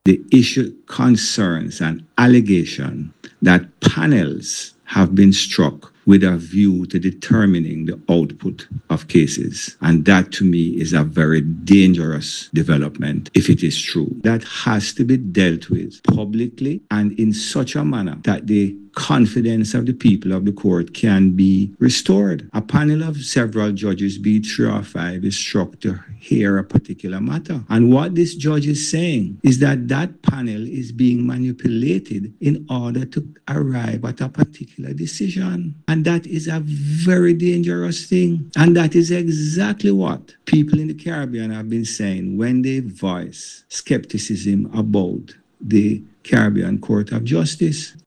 the issue concerns an allegation that panels have been struck with a view to determining the output of cases. And that to me is a very dangerous development if it is true. That has to be dealt with publicly and in such a manner that the confidence of the people of the court can be restored. A panel of several judges, be it 3 or 5, is struck to hear a particular matter. And what this judge is saying is that that panel is being manipulated in order to arrive at a particular decision. And that is a very dangerous thing. And that is exactly what people in the Caribbean have been saying when they voice skepticism about the Caribbean Court of Justice.